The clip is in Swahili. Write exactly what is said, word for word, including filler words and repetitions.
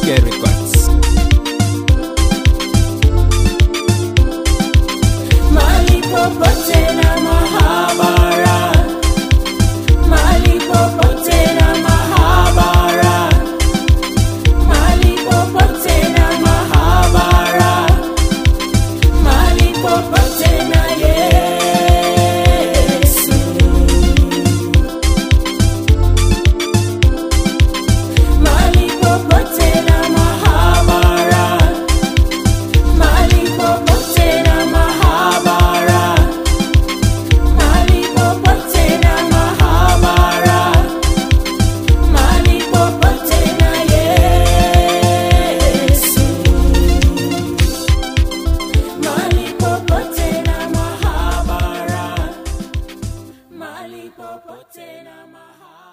K Records. Mahali popote na mahabara, mahali popote na mahabara, mahali popote na mahabara, mahali popote na Yesu. Mahali popote na mahabara, mahali popote na mahabara, mahali popote na mahabara, mahali popote na Yesu. Mahali popote na mahabara, mahali popote na mahabara.